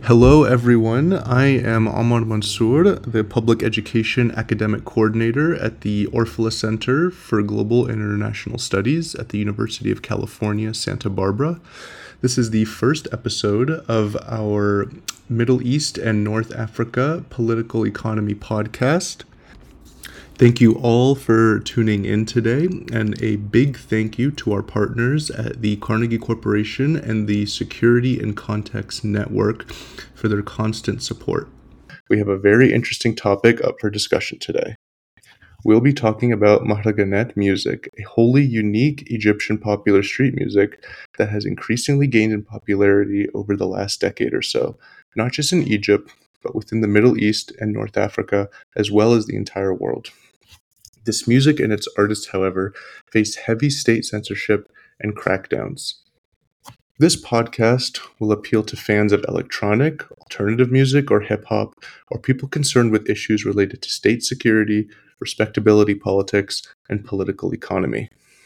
Hello, everyone. I am Amar Mansour, the Public Education Academic Coordinator at the Orfila Center for Global and International Studies at the University of California, Santa Barbara. This is the first episode of our Middle East and North Africa Political Economy podcast. Thank you all for tuning in today, and a big thank you to our partners at the Carnegie Corporation and the Security and Context Network for their constant support. We have a very interesting topic up for discussion today. We'll be talking about Mahraganat music, a wholly unique Egyptian popular street music that has increasingly gained in popularity over the last decade or so, not just in Egypt, but within the Middle East and North Africa, as well as the entire world. This music and its artists, however, face heavy state censorship and crackdowns. This podcast will appeal to fans of electronic, alternative music, or hip hop, or people concerned with issues related to state security, respectability politics, and political economy.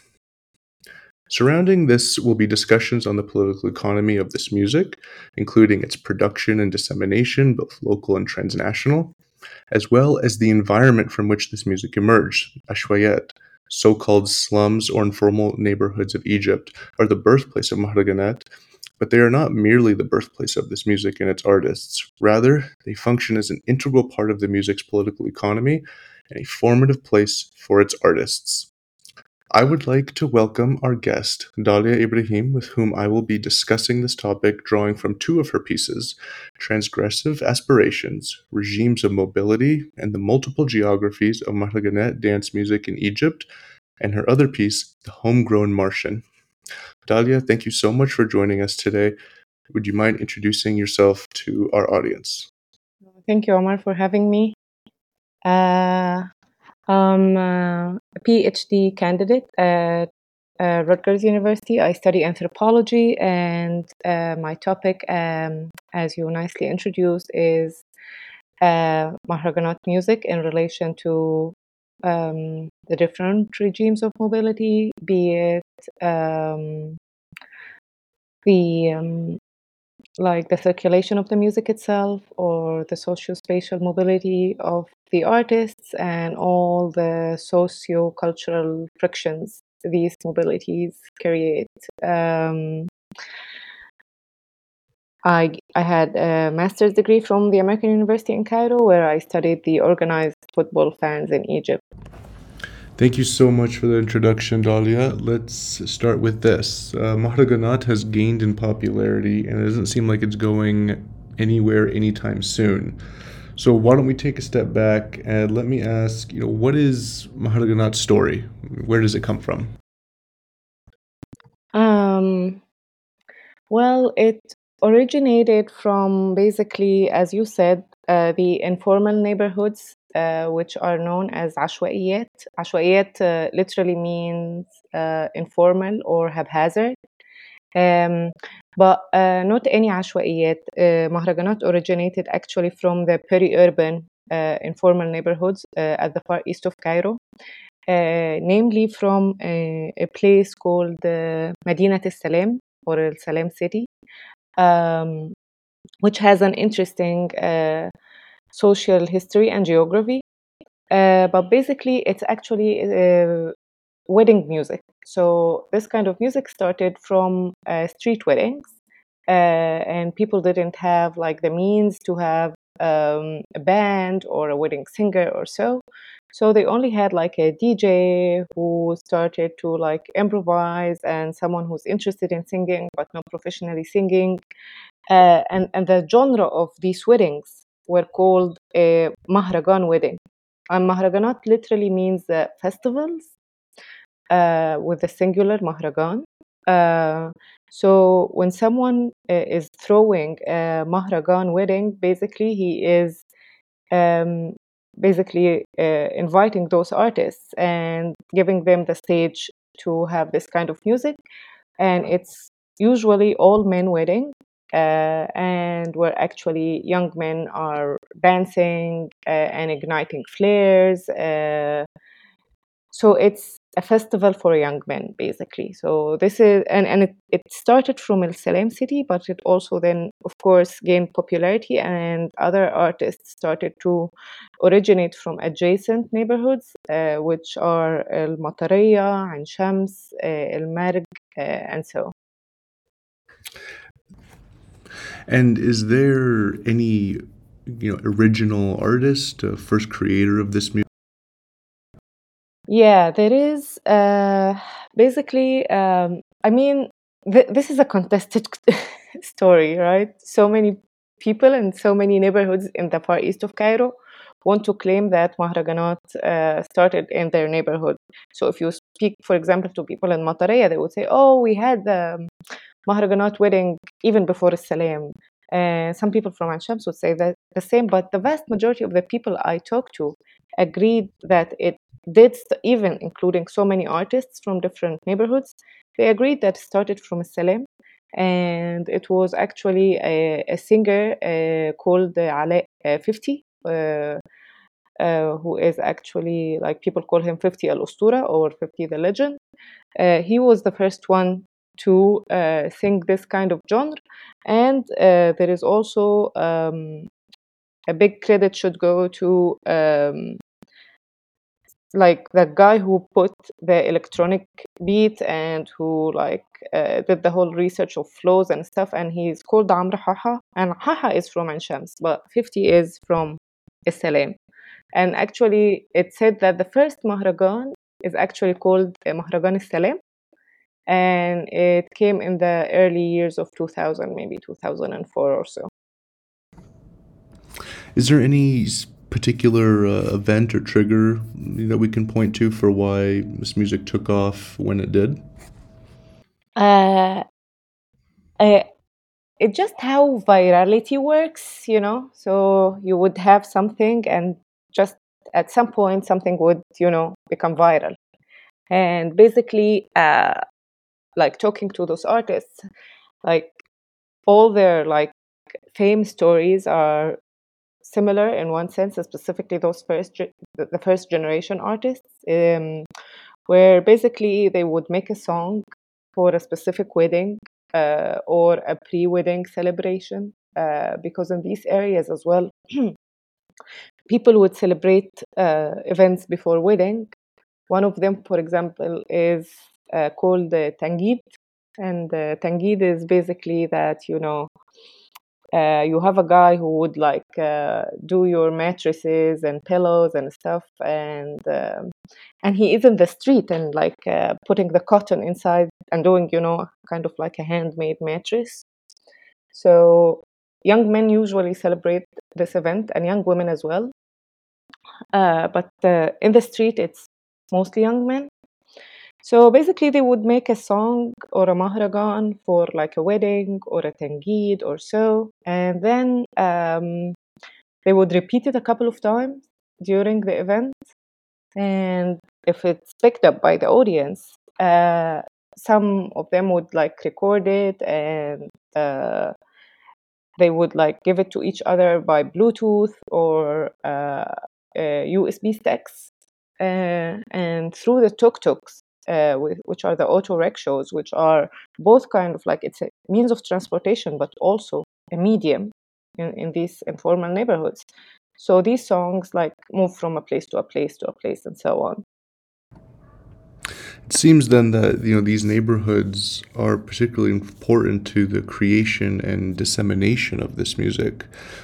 Surrounding this will be discussions on the political economy of this music, including its production and dissemination, both local and transnational, as well as the environment from which this music emerged. Ashwayat, so-called slums or informal neighborhoods of Egypt, are the birthplace of Mahraganat, but they are not merely the birthplace of this music and its artists. Rather, they function as an integral part of the music's political economy and a formative place for its artists. I would like to welcome our guest, Dalia Ibrahim, with whom I will be discussing this topic, drawing from two of her pieces, Transgressive Aspirations, Regimes of Mobility, and the Multiple Geographies of Mahraganat Dance Music in Egypt, and her other piece, The Homegrown Martian. Dalia, thank you so much for joining us today. Would you mind introducing yourself to our audience? Thank you, Omar, for having me. I'm a PhD candidate at Rutgers University. I study anthropology, and my topic, as you nicely introduced, is Mahraganat music in relation to the different regimes of mobility, be it the like the circulation of the music itself or the socio-spatial mobility of the artists and all the socio-cultural frictions these mobilities create. I had a master's degree from the American University in Cairo, where I studied the organized football fans in Egypt. Thank you so much for the introduction, Dalia. Let's start with this. Mahraganat has gained in popularity, and it doesn't seem like it's going anywhere anytime soon. So why don't we take a step back and let me ask, what is Mahraganat's story? Where does it come from? Um, well, it originated from basically, as you said, the informal neighborhoods, which are known as ashwaiyat. Ashwaiyat literally means informal or haphazard. Um, but not any ashwaiyat. Mahraganat originated actually from the peri-urban informal neighborhoods at the far east of Cairo, namely from a place called Madinat al-Salam, or El Salam City, um, which has an interesting social history and geography. But basically, it's actually wedding music. So this kind of music started from street weddings, and people didn't have like the means to have a band or a wedding singer or so. So they only had like a DJ who started to like improvise and someone who's interested in singing but not professionally singing. And the genre of these weddings were called a mahragan wedding. And mahraganat literally means festivals with the singular mahragan. So when someone is throwing a mahragan wedding, basically he is um, basically inviting those artists and giving them the stage to have this kind of music. And it's usually all men wedding, and where actually young men are dancing and igniting flares. So it's a festival for young men, basically. So this is, and it started from El Salem city, but it also then, of course, gained popularity, and other artists started to originate from adjacent neighborhoods, which are El Matariya, Ain Shams, El Marg, and so. And is there any, original artist, first creator of this music? Yeah, there is. Basically, I mean, this is a contested story, right? So many people in so many neighborhoods in the far east of Cairo want to claim that Mahraganat started in their neighborhood. So if you speak, for example, to people in Mataraya, they would say, "Oh, we had the Mahraganat wedding even before Salam." Some people from Ain Shams would say that the same, but the vast majority of the people I talked to agreed that it did, even including so many artists from different neighborhoods, they agreed that it started from Salem. And it was actually a singer called Alaa 50, who is actually, like, people call him 50 Al Ustura, or 50 the legend. He was the first one to sing this kind of genre. And there is also a big credit should go to like the guy who put the electronic beat, and who did the whole research of flows and stuff, and he's called Amr Haha, and Haha is from Ain Shams, but 50 is from Salam. And actually it said that the first Mahragan is actually called Mahragan Salam, and it came in the early years of 2000, maybe 2004 or so. Is there any particular event or trigger that we can point to for why this music took off when it did? Uh, uh, it's just how virality works, you know? So you would have something, and just at some point, something would, become viral. And basically, like, talking to those artists, like, all their fame stories are similar in one sense, specifically those the first generation artists, where basically they would make a song for a specific wedding or a pre-wedding celebration, because in these areas as well, people would celebrate events before wedding. One of them, for example, is called Tangid, and Tangid is basically that, you have a guy who would do your mattresses and pillows and stuff, and he is in the street, and putting the cotton inside and doing, kind of like a handmade mattress. So young men usually celebrate this event, and young women as well, but in the street it's mostly young men. So basically, they would make a song or a mahragan for like a wedding or a tangid or so, and then they would repeat it a couple of times during the event. And if it's picked up by the audience, some of them would record it, and they would give it to each other by Bluetooth or USB sticks, and through the tuk-tuks, which are the auto rickshaws, which are both kind of it's a means of transportation, but also a medium in these informal neighborhoods. So these songs move from a place to a place to a place, and so on. It seems then that these neighborhoods are particularly important to the creation and dissemination of this music.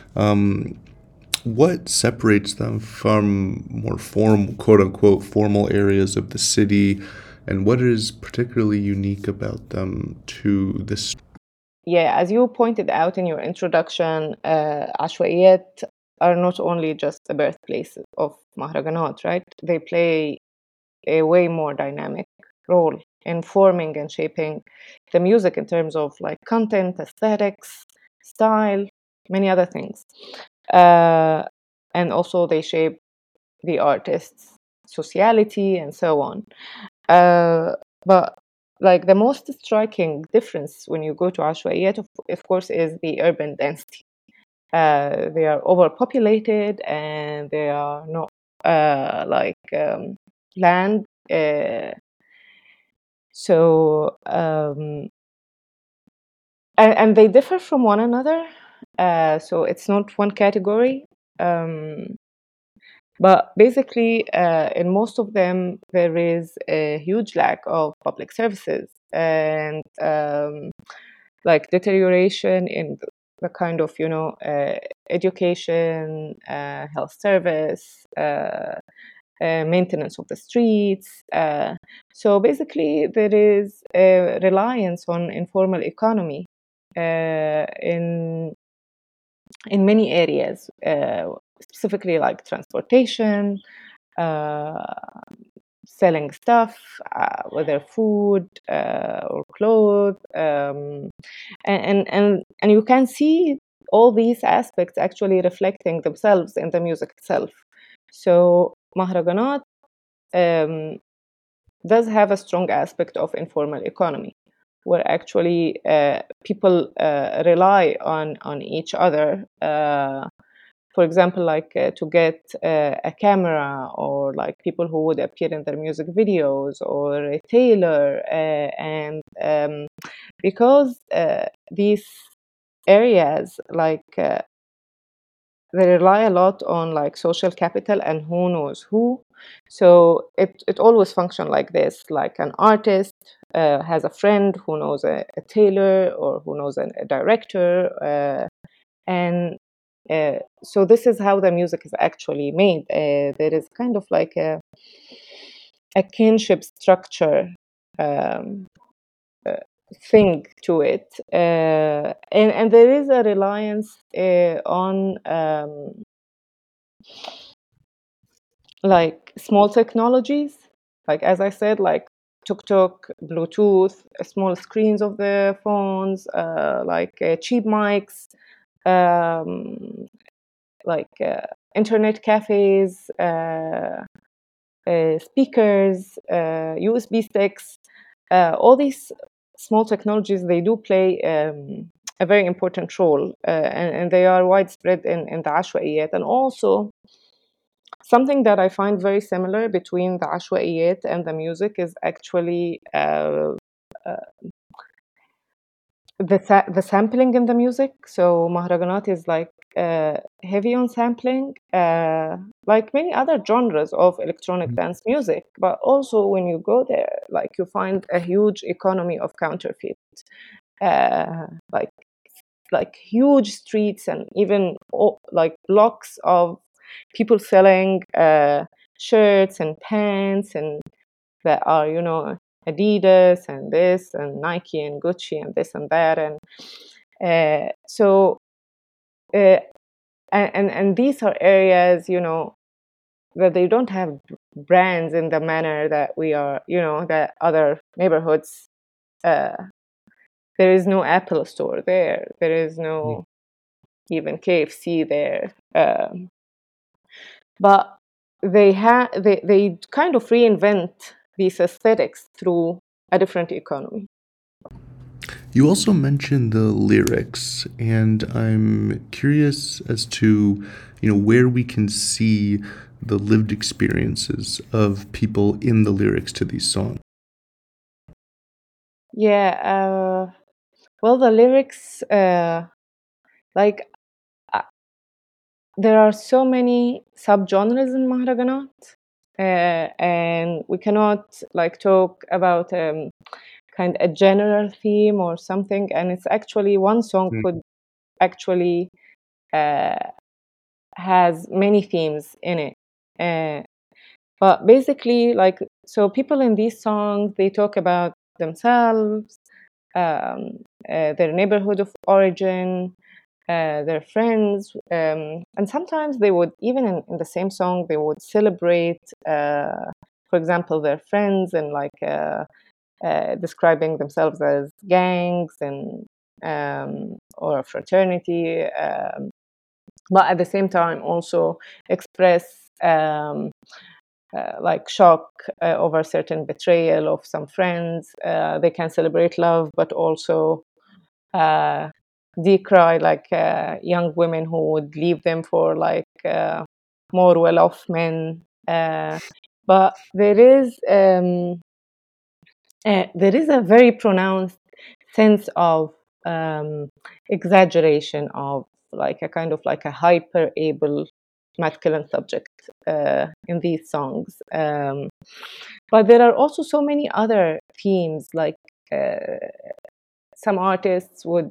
What separates them from more formal, quote unquote, formal areas of the city, and what is particularly unique about them to this? Yeah, as you pointed out in your introduction, Ashwaiyat are not only just the birthplace of Mahraganat, right? They play a way more dynamic role in forming and shaping the music in terms of content, aesthetics, style, many other things. And also they shape the artist's sociality and so on. But the most striking difference when you go to Ashwaiyat, of course, is the urban density. They are overpopulated, and they are not land So and they differ from one another. So it's not one category. But basically, in most of them, there is a huge lack of public services and like deterioration in the kind of, education, health service, maintenance of the streets. So basically, there is a reliance on informal economy in many areas, specifically like transportation, uh, selling stuff, whether food or clothes, and you can see all these aspects actually reflecting themselves in the music itself. So Mahraganat does have a strong aspect of informal economy, where actually people rely on each other. For example, like to get a camera, or like people who would appear in their music videos, or a tailor, and because these areas like they rely a lot on like social capital and who knows who. So it always functions like this, like an artist has a friend who knows a tailor, or who knows a director, and so this is how the music is actually made. There is kind of like a kinship structure um, uh, thing to it, and there is a reliance on like small technologies, like as I said, like tuk-tuk, Bluetooth, small screens of the phones, like cheap mics, um, like internet cafes, speakers, USB sticks, all these small technologies, they do play a very important role, and they are widespread in the Ashwaiyat. And also, something that I find very similar between the Ashwaiyat and the music is actually the sampling in the music. So Mahraganat is like heavy on sampling, like many other genres of electronic dance music. But also, when you go there, like you find a huge economy of counterfeit, uh, like huge streets, and even like blocks of people selling shirts and pants, and that are, Adidas and this and Nike and Gucci and this and that, and so uh, and these are areas, where they don't have brands in the manner that we are, that other neighborhoods. Uh, there is no Apple store there. There is no even KFC there. But they kind of reinvent these aesthetics through a different economy. You also mentioned the lyrics, and I'm curious as to, where we can see the lived experiences of people in the lyrics to these songs. Yeah, well, the lyrics, like, uh, there are so many subgenres in Mahraganat, and we cannot like talk about kind of a general theme or something. And it's actually one song could actually uh, has many themes in it. But basically, like, so people in these songs, they talk about themselves, their neighborhood of origin, their friends, and sometimes they would, even in the same song, they would celebrate, for example, their friends, and like describing themselves as gangs, and or a fraternity, but at the same time also express like shock over certain betrayal of some friends. They can celebrate love, but also decry like young women who would leave them for like more well-off men. but there is a very pronounced sense of exaggeration of like a kind of like a hyper able masculine subject in these songs. But there are also so many other themes, like some artists would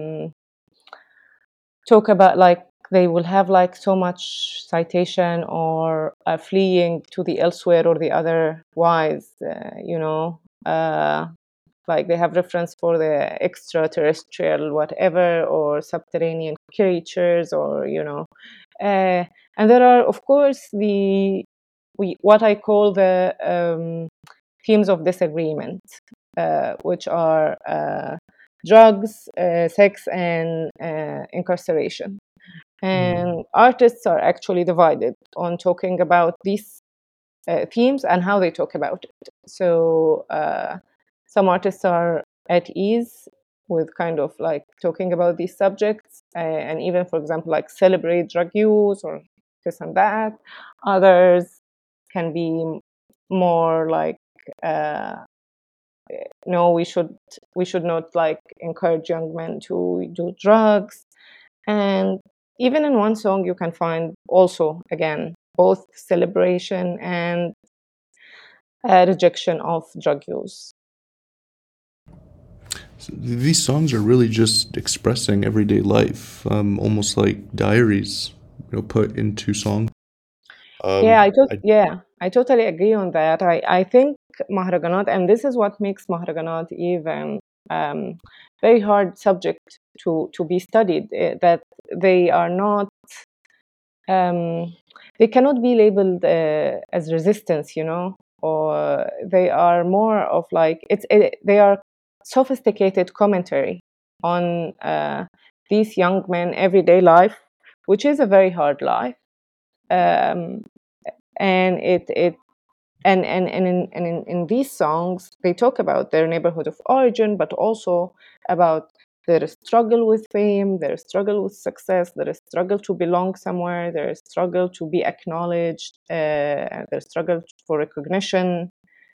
talk about like they will have like so much citation or fleeing to the elsewhere or the otherwise, like they have reference for the extraterrestrial whatever or subterranean creatures or and there are of course what I call the themes of disagreement, which are drugs, sex, and incarceration. And artists are actually divided on talking about these themes and how they talk about it. So some artists are at ease with kind of like talking about these subjects and even, for example, like celebrate drug use or this and that. Others can be more like uh, no, we should not like encourage young men to do drugs. And even in one song you can find also again both celebration and rejection of drug use. So these songs are really just expressing everyday life, almost like diaries, put into song. Yeah, I I totally agree on that. I think Mahraganat, and this is what makes Mahraganat even um, very hard subject to be studied, that they are not um, they cannot be labeled as resistance, or they are more of like they are sophisticated commentary on these young men everyday life, which is a very hard life. Um, and it in these songs they talk about their neighborhood of origin, but also about their struggle with fame, their struggle with success, their struggle to belong somewhere, their struggle to be acknowledged, their struggle for recognition.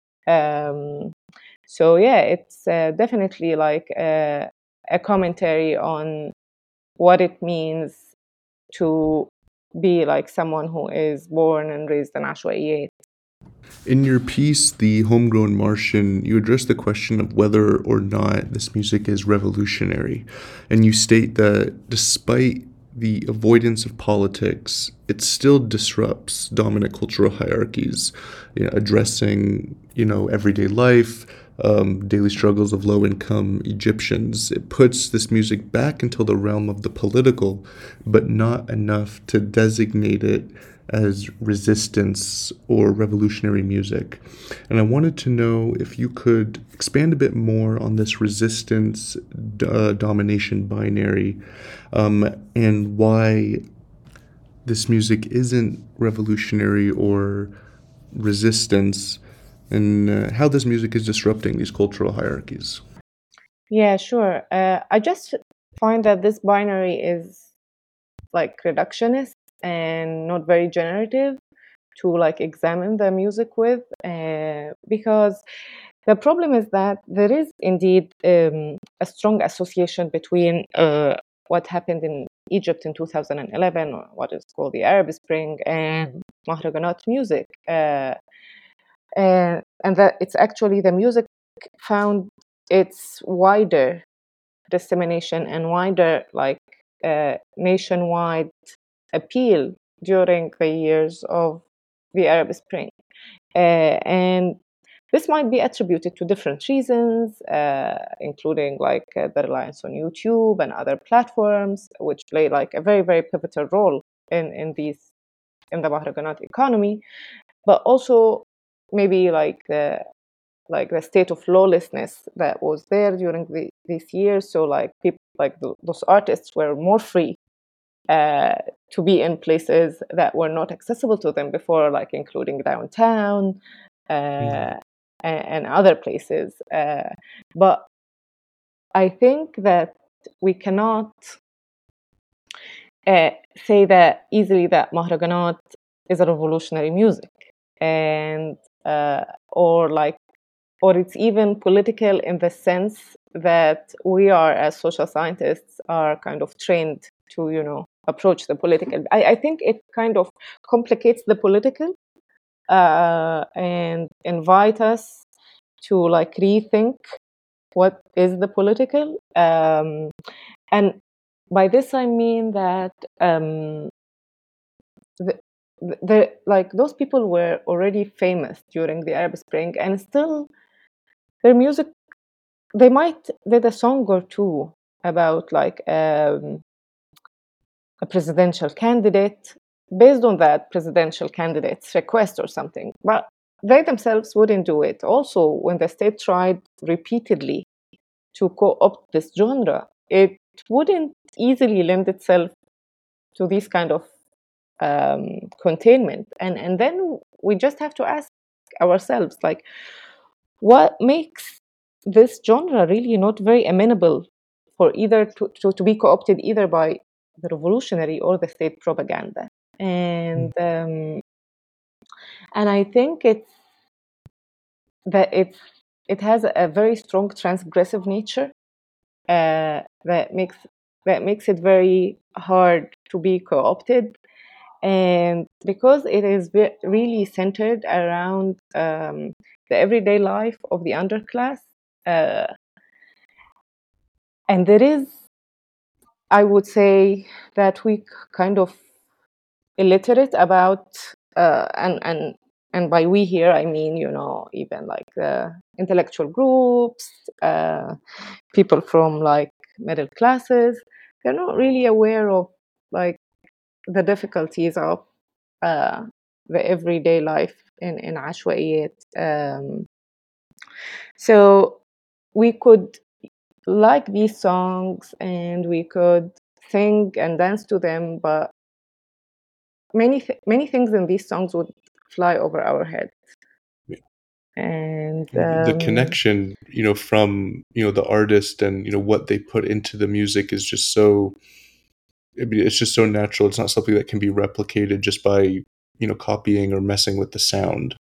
So yeah, it's definitely like a commentary on what it means to be like someone who is born and raised in Ashwaiyat. In your piece, The Homegrown Martian, you address the question of whether or not this music is revolutionary. And you state that despite the avoidance of politics, it still disrupts dominant cultural hierarchies, addressing, everyday life, daily struggles of low income Egyptians. It puts this music back into the realm of the political, but not enough to designate it as resistance or revolutionary music. And I wanted to know if you could expand a bit more on this resistance domination binary, and why this music isn't revolutionary or resistance, and how this music is disrupting these cultural hierarchies. Yeah, sure. I just find that this binary is like reductionist and not very generative to like examine the music with, because the problem is that there is indeed a strong association between what happened in Egypt in 2011, or what is called the Arab Spring, and Mahraganat music. And that it's actually the music found its wider dissemination and wider like nationwide appeal during the years of the Arab Spring. And this might be attributed to different reasons, including like the reliance on YouTube and other platforms, which play like a very, very pivotal role in the Mahraganat economy, but also maybe like the state of lawlessness that was there during these years. So like people like those artists were more free uh, to be in places that were not accessible to them before, like including downtown uh, and other places. But I think that we cannot uh, say that easily that Mahraganat is a revolutionary music. and or it's even political in the sense that we are, as social scientists, are kind of trained to, approach the political. I think it kind of complicates the political and invite us to like rethink what is the political. And by this I mean that like those people were already famous during the Arab Spring, and still their music, they might did a song or two about like a presidential candidate based on that presidential candidate's request or something, but they themselves wouldn't do it. Also, when the state tried repeatedly to co-opt this genre, it wouldn't easily lend itself to these kind of containment. And then we just have to ask ourselves, like, what makes this genre really not very amenable for either to be co-opted either by the revolutionary or the state propaganda? And I think it has a very strong transgressive nature that makes it very hard to be co-opted, and because it is really centered around the everyday life of the underclass, uh, and there is, I would say, that we kind of illiterate about and by we here I mean, even like intellectual groups, people from like middle classes, they're not really aware of like the difficulties of uh, the everyday life in عشوائيات. So we could like these songs and we could sing and dance to them, but many things in these songs would fly over our heads. Yeah. And The connection, from the artist and what they put into the music is just so. I mean, it's just so natural. It's not something that can be replicated just by copying or messing with the sound.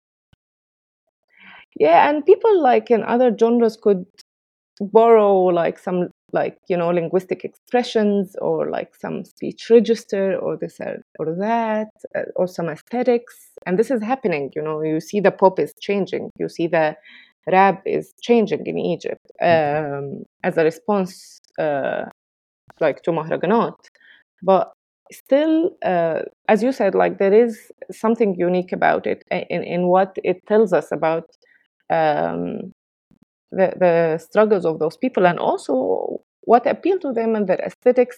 yeah, and people like in other genres could borrow like some like linguistic expressions or like some speech register or this or that or some aesthetics, and this is happening. You see the pop is changing, you see the rap is changing in Egypt as a response like to mahraganat, but still as you said, like there is something unique about it in what it tells us about um, the struggles of those people, and also what appealed to them and their aesthetics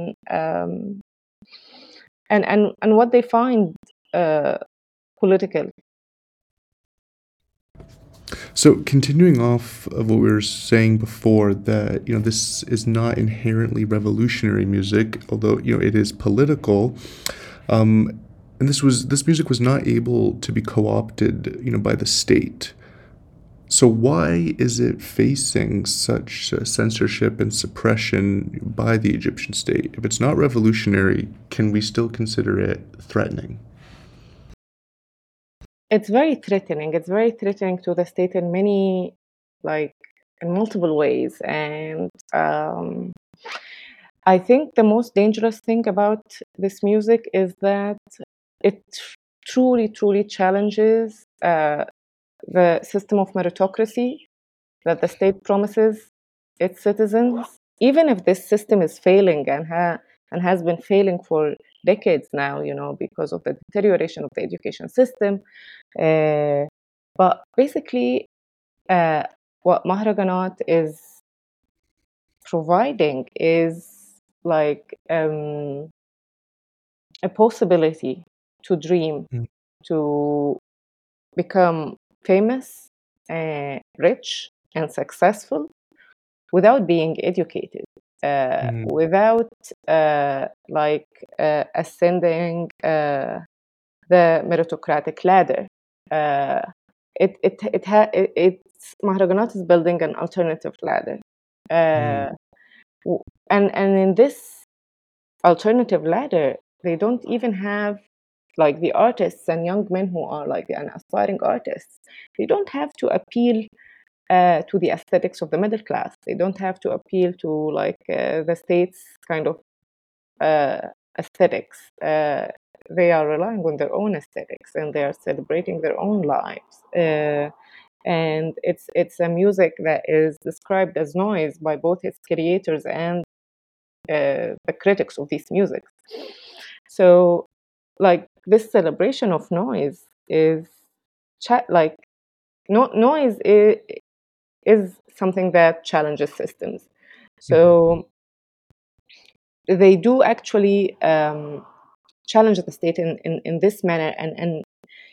and what they find political. So, continuing off of what we were saying before, that this is not inherently revolutionary music, although it is political, and this music was not able to be co-opted, by the state. So why is it facing such censorship and suppression by the Egyptian state? If it's not revolutionary, can we still consider it threatening? It's very threatening. It's very threatening to the state in many, like, in multiple ways. And I think the most dangerous thing about this music is that it truly, truly challenges the system of meritocracy that the state promises its citizens, even if this system is failing and has been failing for decades now, because of the deterioration of the education system. But basically, what Mahraganat is providing is like a possibility to dream, Mm. to become famous, rich, and successful without being educated, Mm. without ascending the meritocratic ladder. It's Mahraganat is building an alternative ladder, Mm. and in this alternative ladder, they don't even have like the artists and young men who are like an aspiring artists, they don't have to appeal to the aesthetics of the middle class. They don't have to appeal to like the state's kind of aesthetics. They are relying on their own aesthetics and they are celebrating their own lives. And it's a music that is described as noise by both its creators and the critics of these music. So, like this celebration of noise is like noise is something that challenges systems. So they do actually challenge the state in this manner, and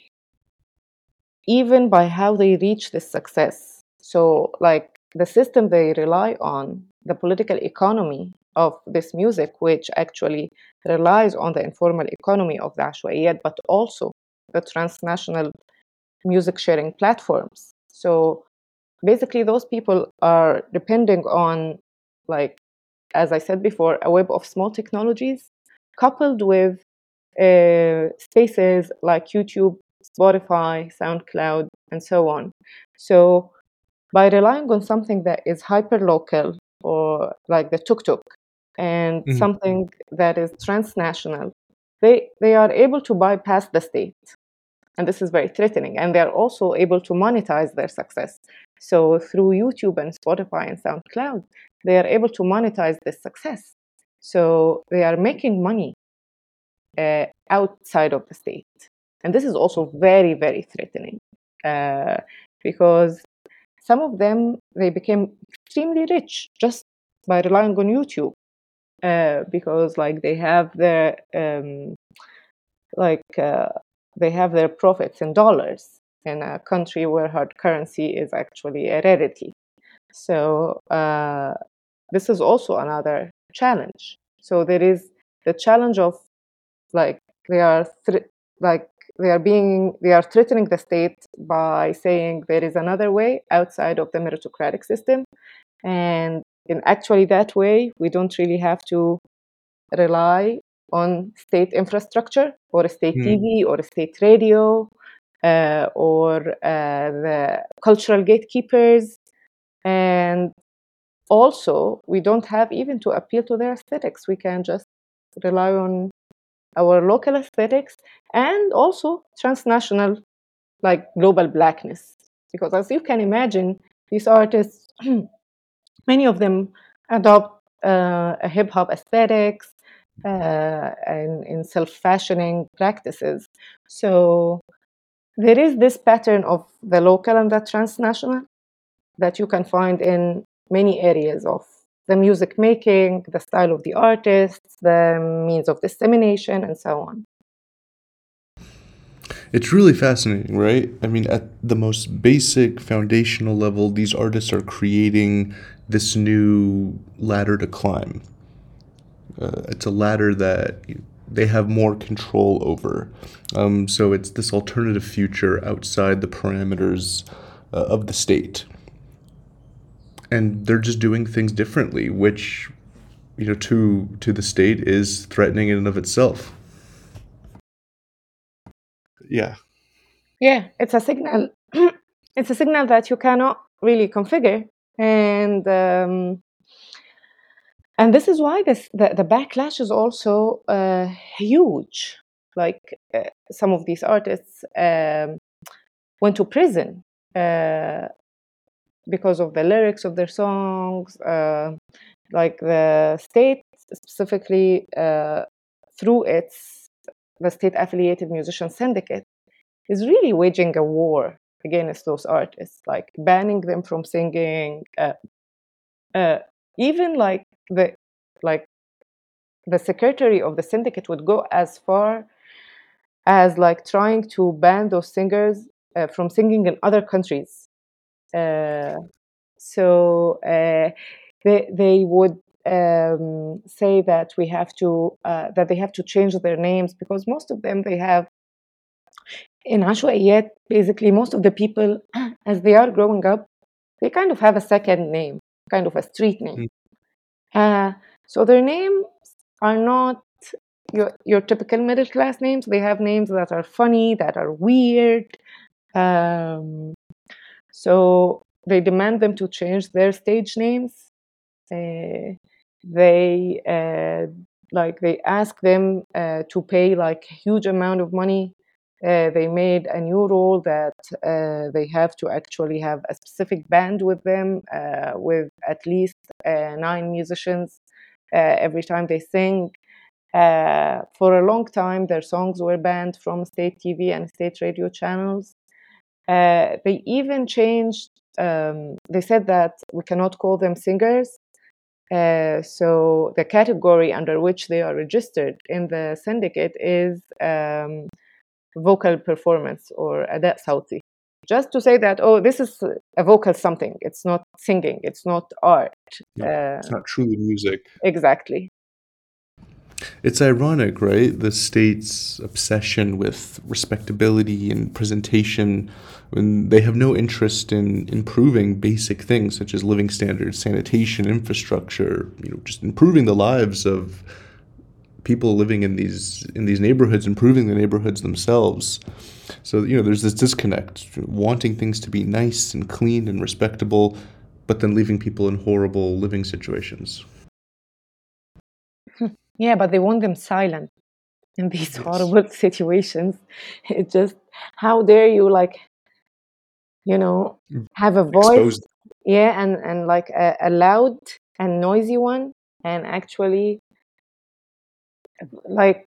even by how they reach this success. So, like the system they rely on, the political economy of this music, which actually relies on the informal economy of the Ashwaiyat, but also the transnational music sharing platforms. So, basically, those people are depending on, like, as I said before, a web of small technologies coupled with spaces like YouTube, Spotify, SoundCloud, and so on. So by relying on something that is hyper local or like the tuk tuk and Mhm. something that is transnational, they are able to bypass the state. And this is very threatening. And they're also able to monetize their success. So through YouTube and Spotify and SoundCloud, they are able to monetize this success. So they are making money outside of the state. And this is also very, very threatening because some of them, they became extremely rich just by relying on YouTube because like they have their like they have their profits in dollars in a country where hard currency is actually a rarity. So this is also another challenge. So there is the challenge of like they are like they are threatening the state by saying there is another way outside of the meritocratic system, and in actually that way we don't really have to rely on state infrastructure or a state Mhm. TV or a state radio or the cultural gatekeepers. And also, we don't have even to appeal to their aesthetics. We can just rely on our local aesthetics and also transnational, like global blackness. Because as you can imagine, these artists, many of them adopt a hip hop aesthetics and in self fashioning practices. So there is this pattern of the local and the transnational that you can find in many areas of the music making, the style of the artists, the means of dissemination, and so on. It's really fascinating, right? I mean, at the most basic foundational level, these artists are creating this new ladder to climb. It's a ladder that they have more control over. So it's this alternative future outside the parameters of the state. And they're just doing things differently, which, to the state is threatening in and of itself. Yeah. Yeah, it's a signal. It's a signal that you cannot really configure, and this is why the backlash is also huge. Like some of these artists went to prison uh, because of the lyrics of their songs. Like the state specifically through its the state affiliated musician syndicate is really waging a war against those artists, like banning them from singing. Uh, even like the secretary of the syndicate would go as far as like trying to ban those singers from singing in other countries. Uh, so they would say that we have to that they have to change their names because most of them they have in Ashwaiyat, basically most of the people as they are growing up, they kind of have a second name, kind of a street name. Mm. Uh, so their names are not your typical middle class names. They have names that are funny, that are weird. Um, so they demand them to change their stage names. They they ask them to pay like a huge amount of money. They made a new rule that they have to actually have a specific band with them, with at least 9 musicians every time they sing. For a long time, their songs were banned from state TV and state radio channels. They even changed, they said that we cannot call them singers. So the category under which they are registered in the syndicate is vocal performance or أداء صوتي. Just to say that, oh, this is a vocal something. It's not singing. It's not art. It's not truly music. Exactly. It's ironic, right? The state's obsession with respectability and presentation when they have no interest in improving basic things such as living standards, sanitation, infrastructure, just improving the lives of people living in these neighborhoods, improving the neighborhoods themselves. So, there's this disconnect, wanting things to be nice and clean and respectable, but then leaving people in horrible living situations. Yeah, but they want them silent in these horrible situations. It just, how dare you, have a voice. Exposed. Yeah, and like a loud and noisy one, and actually like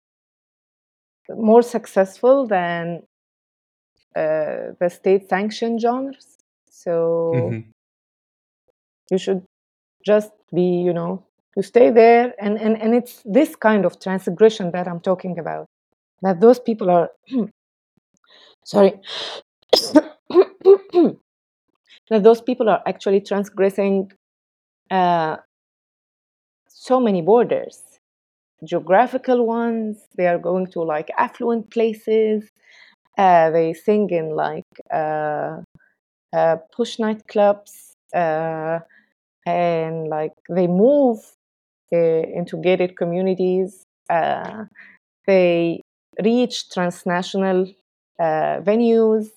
more successful than the state sanctioned genres. So you should just be, you stay there, and it's this kind of transgression that I'm talking about, that those people are sorry that those people are actually transgressing so many borders, geographical ones. They are going to like affluent places. They sing in like push nightclubs, and like they move into gated communities. They reach transnational venues,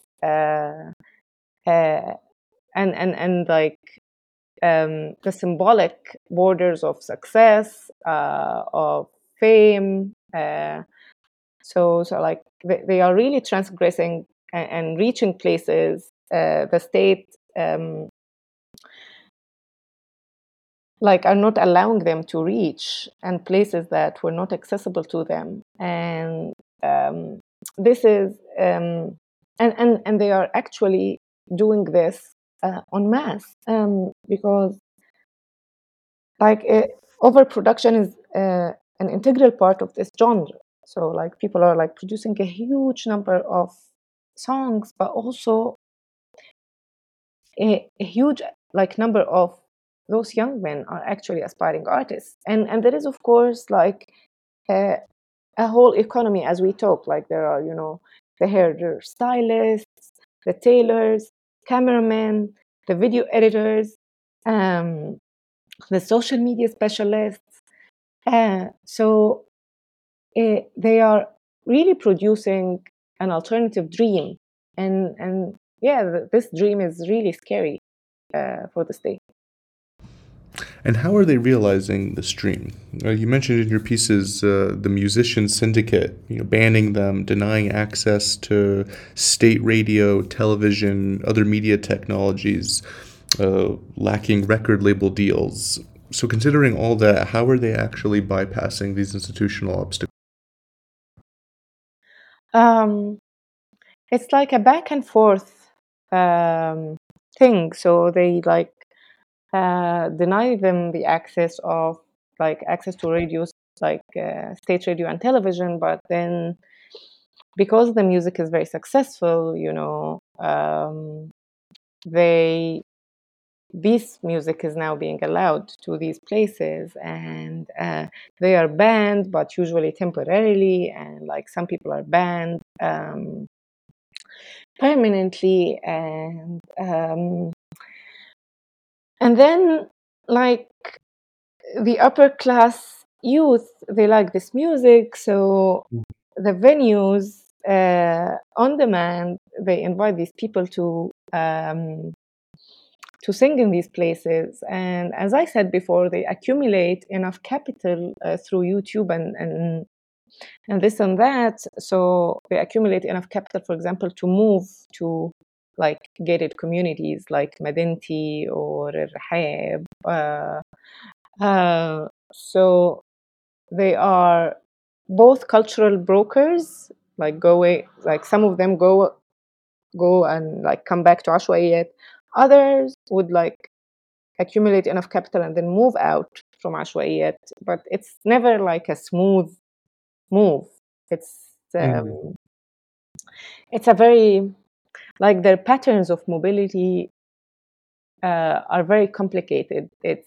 and like the symbolic borders of success, of fame. So like they are really transgressing and reaching places the state like are not allowing them to reach, and places that were not accessible to them. And this is and they are actually doing this en masse, because like overproduction is an integral part of this genre. So like people are like producing a huge number of songs, but also a huge like number of those young men are actually aspiring artists. And there is of course like a whole economy as we talk. Like there are, the hair stylists, the tailors, cameramen, the video editors, the social media specialists. So they are really producing an alternative dream, and yeah, this dream is really scary for the state. And how are they realizing the stream? You mentioned in your pieces the musician syndicate, banning them, denying access to state radio, television, other media technologies, lacking record label deals. So considering all that, how are they actually bypassing these institutional obstacles? It's like a back and forth thing. So they like deny them the access to radios, like state radio and television. But then, because the music is very successful, this music is now being allowed to these places, and they are banned, but usually temporarily, and like some people are banned permanently, and then like the upper class youth, they like this music, so the venues on demand, they invite these people to sing in these places. And as I said before, they accumulate enough capital through YouTube and this and that. So they accumulate enough capital, for example, to move to like gated communities like Madinti or Rahab. So they are both cultural brokers, like like some of them go and like come back to Ashwaiyat. Others would like accumulate enough capital and then move out from Ashwaiyat. But it's never like a smooth move. It's Mm-hmm. it's a very like their patterns of mobility are very complicated. It's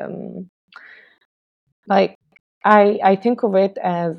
like I think of it as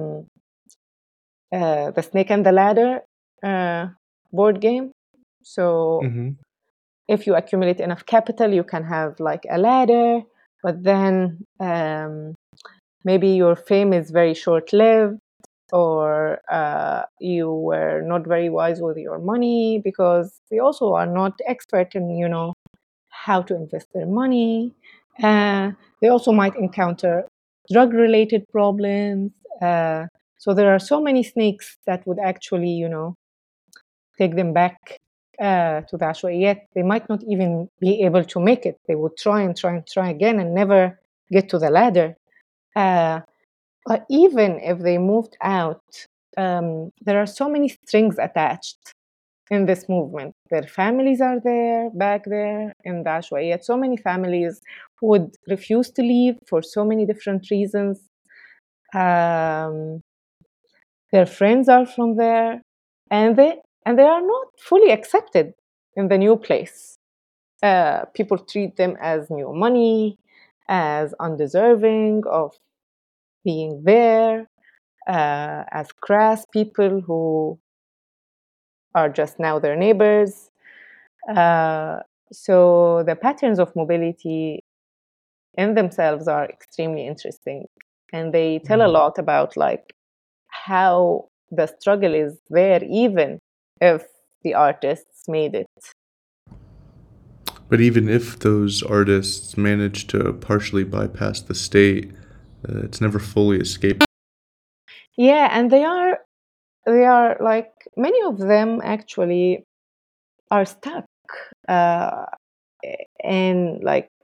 the Snake and the Ladder board game. So Mm-hmm. if you accumulate enough capital, you can have like a ladder, but then maybe your fame is very short-lived, or you were not very wise with your money because they also are not expert in, how to invest their money. They also might encounter drug-related problems. So there are so many snakes that would actually, take them back to the Ashwaiyat. They might not even be able to make it. They would try and try and try again and never get to the ladder. But even if they moved out, there are so many strings attached in this movement. Their families are there, back there in the Ashwaiyat. So many families would refuse to leave for so many different reasons. Um, their friends are from there, and they are not fully accepted in the new place. People treat them as new money, as undeserving of being there, as crass people who are just now their neighbors. Uh, so the patterns of mobility in themselves are extremely interesting, and they tell a lot about like how the struggle is there, even if the artists made it. But even if those artists manage to partially bypass the state, it's never fully escaped. Yeah, and they are like many of them actually are stuck uh, and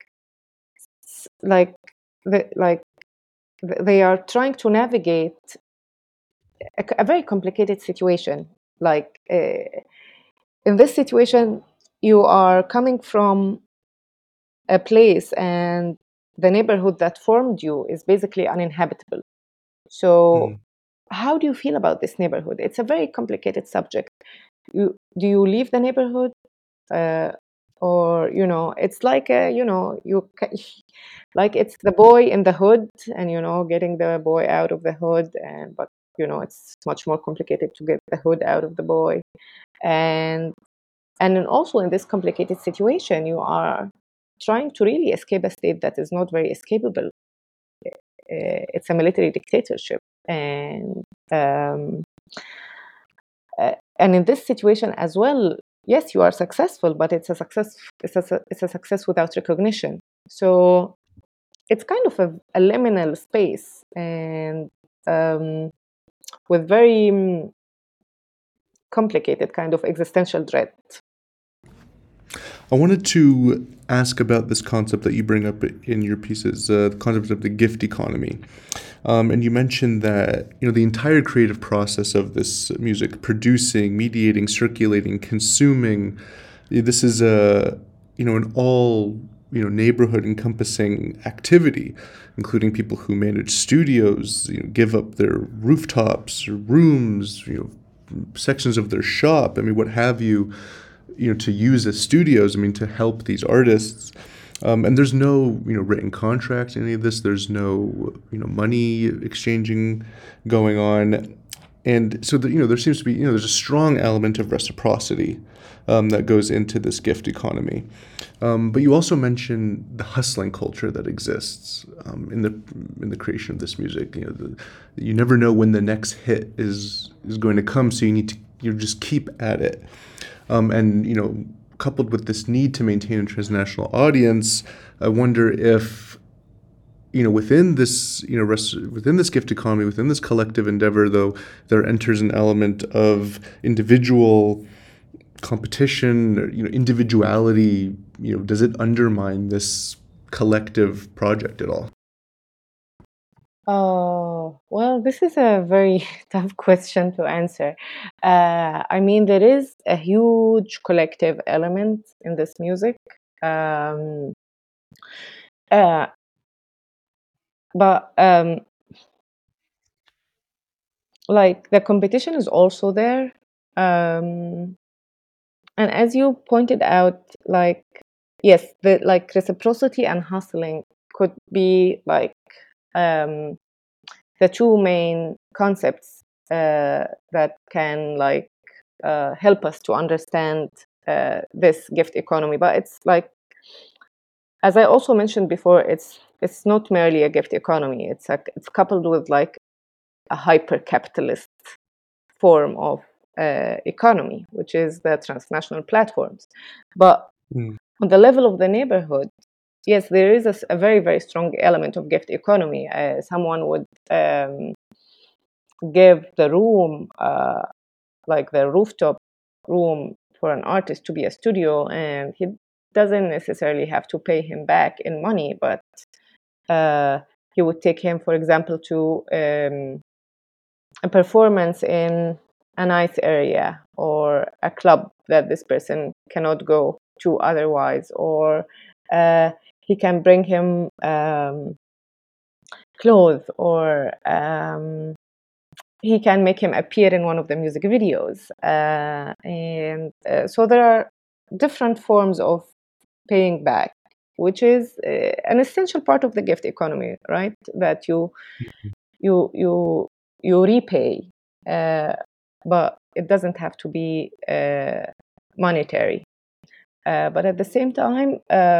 like like they are trying to navigate a very complicated situation. Like in this situation, you are coming from a place, and the neighborhood that formed you is basically uninhabitable. So, Mm. how do you feel about this neighborhood? It's a very complicated subject. Do you leave the neighborhood, uh, or it's like like it's the boy in the hood, and getting the boy out of the hood, and but it's much more complicated to get the hood out of the boy, and then also in this complicated situation, you are trying to really escape a state that is not very escapable. It's a military dictatorship, um, and in this situation as well, yes, you are successful, but it's a success. It's a success without recognition. So it's kind of a liminal space, and with very complicated kind of existential dread. I wanted to ask about this concept that you bring up in your pieces, the concept of the gift economy. And you mentioned that the entire creative process of this music, producing, mediating, circulating, consuming, this is an all neighborhood encompassing activity, including people who manage studios, give up their rooftops, or rooms, sections of their shop. I mean, what have you. To use as studios, to help these artists. And there's no, written contract in any of this. There's no, money exchanging going on. And so that, there seems to be, there's a strong element of reciprocity that goes into this gift economy. But you also mentioned the hustling culture that exists in the creation of this music. You never know when the next hit is going to come, so you need to just keep at it. And coupled with this need to maintain an transnational audience, I wonder if within this within this gift economy, within this collective endeavor, though, there enters an element of individual competition, individuality. Does it undermine this collective project at all? Oh, well, this is a very tough question to answer. I mean, there is a huge collective element in this music. Um, uh, but like the competition is also there. Um, and as you pointed out, like, yes, the like reciprocity and hustling could be like um, the two main concepts that can like help us to understand this gift economy. But it's like, as I also mentioned before, it's not merely a gift economy. It's coupled with like a hyper capitalist form of economy, which is the transnational platforms. But Mm. on the level of the neighborhood, yes, there is a very, very strong element of gift economy. Someone would give the room, like the rooftop room, for an artist to be a studio, and he doesn't necessarily have to pay him back in money, but he would take him, for example, to a performance in a nice area or a club that this person cannot go to otherwise, or he can bring him clothes, or he can make him appear in one of the music videos. And so there are different forms of paying back, which is an essential part of the gift economy, right? That you you you repay, uh, but it doesn't have to be monetary. But at the same time,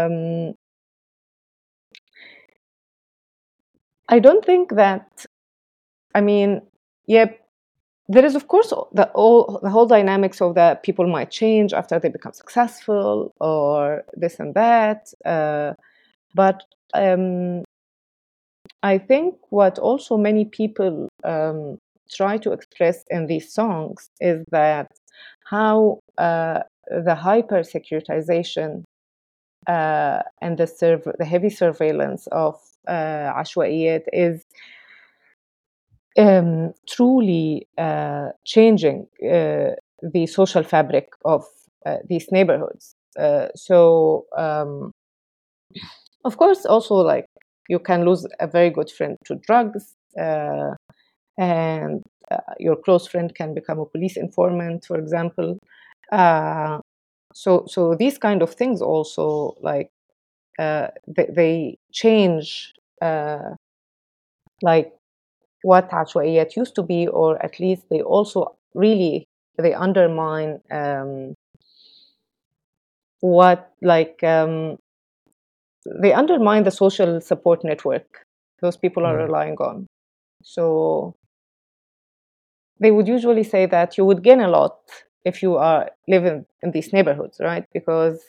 I don't think that. I mean, yeah, there is of course the whole dynamics of that people might change after they become successful or this and that. But I think what also many people try to express in these songs is that how the hyper securitization and the heavy surveillance of عشوائيات is truly changing the social fabric of these neighborhoods. So, of course, also like you can lose a very good friend to drugs, and your close friend can become a police informant, for example. Uh, so these kind of things also like they change like what عشوائيات used to be, or at least they also really they undermine what like they undermine the social support network those people are Mm. relying on. So they would usually say that you would gain a lot if you are living in these neighborhoods, right? Because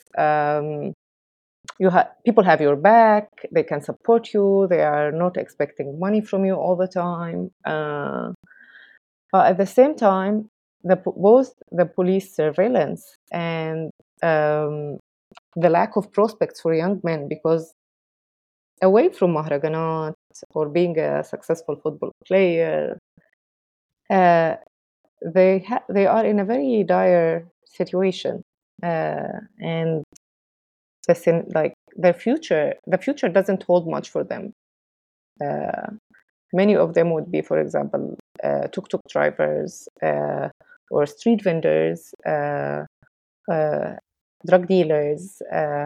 people have your back, they can support you, they are not expecting money from you all the time. But at the same time, both the police surveillance and um, the lack of prospects for young men, because away from Mahraganat or being a successful football player, uh, they are in a very dire situation, and like the future doesn't hold much for them. Uh, Many of them would be, for example, tuk-tuk drivers or street vendors, uh, drug dealers,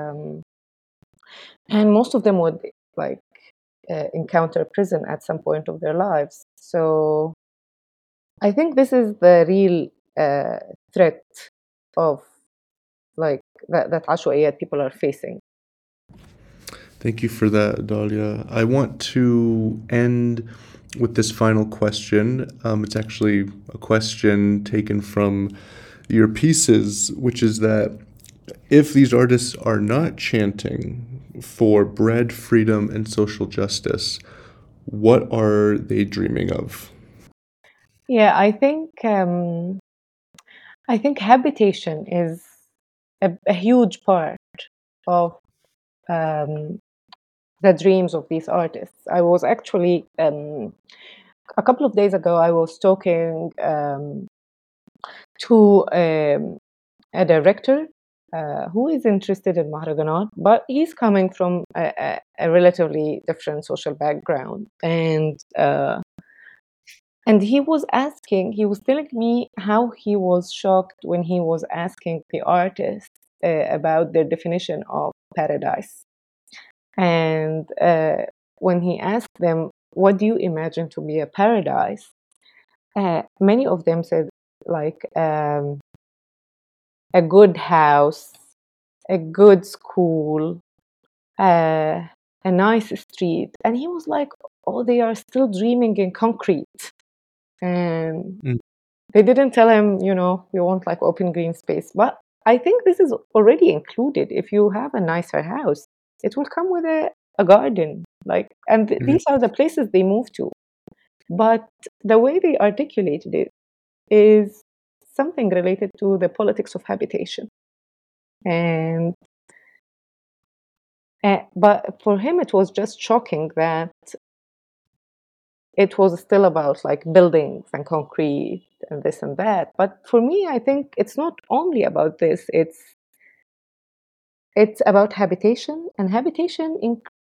and most of them would like encounter prison at some point of their lives. So I think this is the real threat of like that عشوائيات people are facing. Thank you for that, Dahlia. I want to end with this final question. It's actually a question taken from your pieces, which is that if these artists are not chanting for bread, freedom, and social justice, what are they dreaming of? Yeah, I think habitation is a huge part of um, the dreams of these artists. I was actually a couple of days ago. I was talking to a director who is interested in Mahraganat, but he's coming from a relatively different social background, and he was asking, he was telling me how he was shocked when he was asking the artists about their definition of paradise. And when he asked them, what do you imagine to be a paradise? Many of them said, like, a good house, a good school, uh, a nice street. And he was like, oh, they are still dreaming in concrete. And Mm. they didn't tell him, you know, we want like open green space. But I think this is already included. If you have a nicer house, it will come with a garden. Like, and Mhm. these are the places they move to. But the way they articulated it is something related to the politics of habitation. And but for him, it was just shocking that it was still about like buildings and concrete and this and that. But for me, I think it's not only about this. It's about habitation, and habitation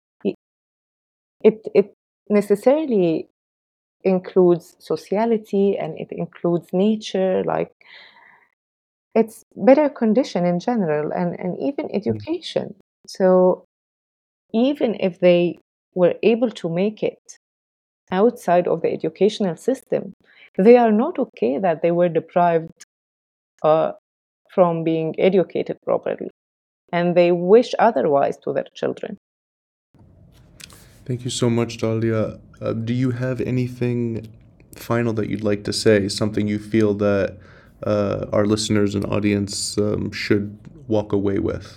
it necessarily includes sociality, and it includes nature. Like, it's better condition in general, and even Mm. education. So even if they were able to make it outside of the educational system, they are not okay that they were deprived uh, from being educated properly, and they wish otherwise to their children. Thank you so much, Dahlia. Do you have anything final that you'd like to say? Something you feel that our listeners and audience should walk away with?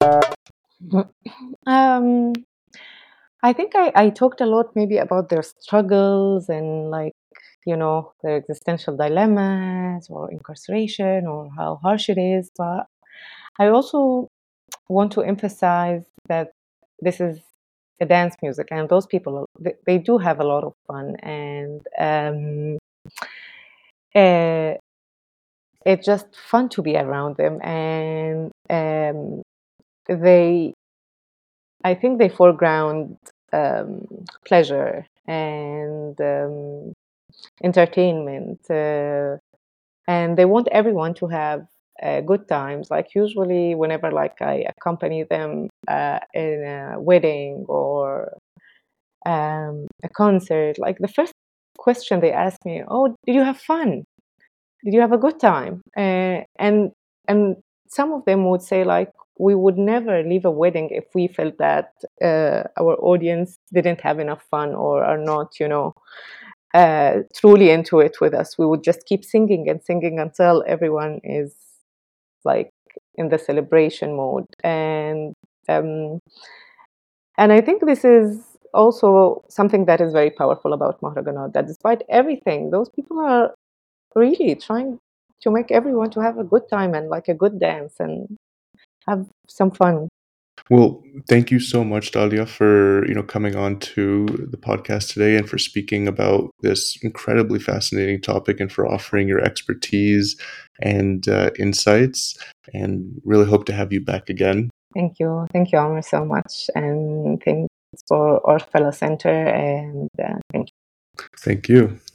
um, I think I talked a lot maybe about their struggles and, like, you know, their existential dilemmas or incarceration or how harsh it is. But I also want to emphasize that this is a dance music, and those people, they do have a lot of fun, and uh, it's just fun to be around them. And they, I think they foreground pleasure and entertainment, and they want everyone to have good times. Like, usually, whenever like I accompany them in a wedding or a concert, like the first question they ask me, "Oh, did you have fun? Did you have a good time?" And some of them would say, like, we would never leave a wedding if we felt that our audience didn't have enough fun or are not, you know, truly into it with us. We would just keep singing and singing until everyone is like in the celebration mode. Um, and I think this is also something that is very powerful about Mahraganat, that despite everything, those people are really trying to make everyone to have a good time and like a good dance and have some fun. Well, thank you so much, Dahlia, for coming on to the podcast today and for speaking about this incredibly fascinating topic and for offering your expertise and insights. And really hope to have you back again. Thank you, Amr, so much, and thanks for our fellow center, and thank you. Thank you.